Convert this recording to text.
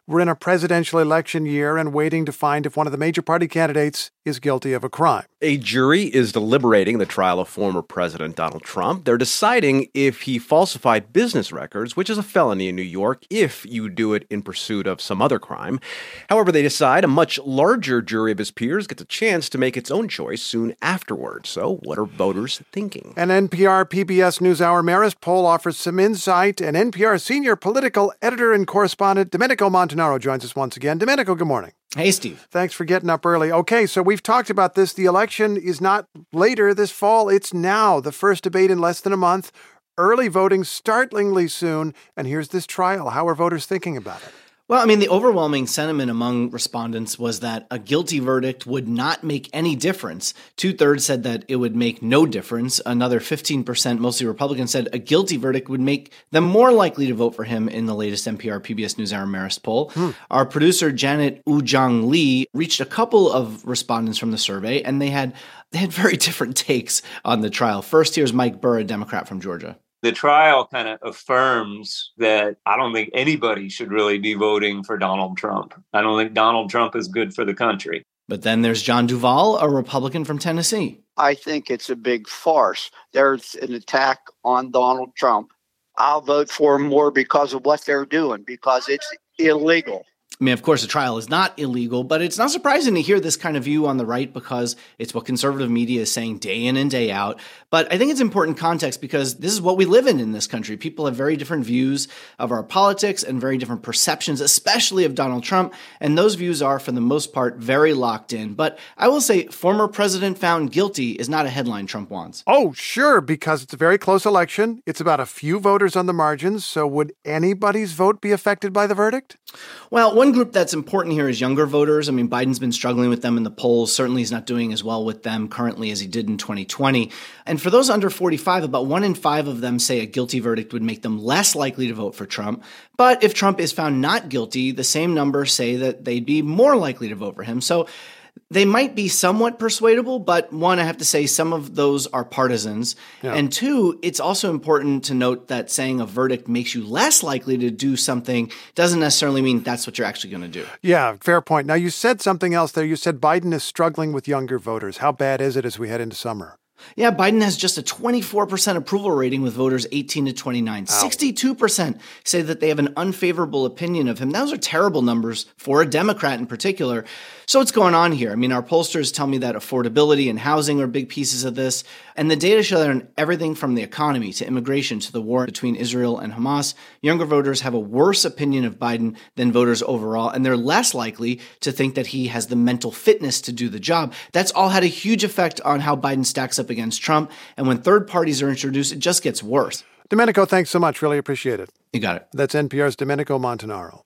We're in a presidential election year and waiting to find if one of the major party candidates is guilty of a crime. A jury is deliberating the trial of former President Donald Trump. They're deciding if he falsified business records, which is a felony in New York if you do it in pursuit of some other crime. However, they decide a much larger jury of his peers gets a chance to make its own choice soon afterwards. So what are voters thinking? An NPR PBS NewsHour Marist poll offers some insight, and NPR senior political editor and correspondent Domenico Montanaro joins us once again. Domenico, good morning. Hey, Steve. Thanks for getting up early. Okay, so we've talked about this. The election is not later this fall. It's now. The first debate in less than a month. Early voting startlingly soon. And here's this trial. How are voters thinking about it? Well, I mean, the overwhelming sentiment among respondents was that a guilty verdict would not make any difference. 2/3 said that it would make no difference. Another 15%, mostly Republicans, said a guilty verdict would make them more likely to vote for him in the latest NPR PBS NewsHour Marist poll. Our producer, Janet Woo-Jung Lee, reached a couple of respondents from the survey, and they had very different takes on the trial. First, here's Mike Burr, a Democrat from Georgia. The trial kind of affirms that I don't think anybody should really be voting for Donald Trump. I don't think Donald Trump is good for the country. But then there's John Duvall, a Republican from Tennessee. I think it's a big farce. There's an attack on Donald Trump. I'll vote for him more because of what they're doing, because it's illegal. I mean, of course, the trial is not illegal, but it's not surprising to hear this kind of view on the right because it's what conservative media is saying day in and day out. But I think it's important context because this is what we live in this country. People have very different views of our politics and very different perceptions, especially of Donald Trump. And those views are, for the most part, very locked in. But I will say former president found guilty is not a headline Trump wants. Oh, sure, because it's a very close election. It's about a few voters on the margins. So would anybody's vote be affected by the verdict? Well, one group that's important here is younger voters. I mean, Biden's been struggling with them in the polls. Certainly he's not doing as well with them currently as he did in 2020. And for those under 45, about 1 in 5 of them say a guilty verdict would make them less likely to vote for Trump. But if Trump is found not guilty, the same numbers say that they'd be more likely to vote for him. So they might be somewhat persuadable, but one, I have to say some of those are partisans. Yeah. And two, it's also important to note that saying a verdict makes you less likely to do something doesn't necessarily mean that's what you're actually going to do. Yeah, fair point. Now, you said something else there. You said Biden is struggling with younger voters. How bad is it as we head into summer? Yeah, Biden has just a 24% approval rating with voters 18 to 29. Ow. 62% say that they have an unfavorable opinion of him. Those are terrible numbers for a Democrat in particular. So what's going on here? I mean, our pollsters tell me that affordability and housing are big pieces of this. And the data show that on everything from the economy to immigration to the war between Israel and Hamas, younger voters have a worse opinion of Biden than voters overall, and they're less likely to think that he has the mental fitness to do the job. That's all had a huge effect on how Biden stacks up against Trump. And when third parties are introduced, it just gets worse. Domenico, thanks so much. Really appreciate it. You got it. That's NPR's Domenico Montanaro.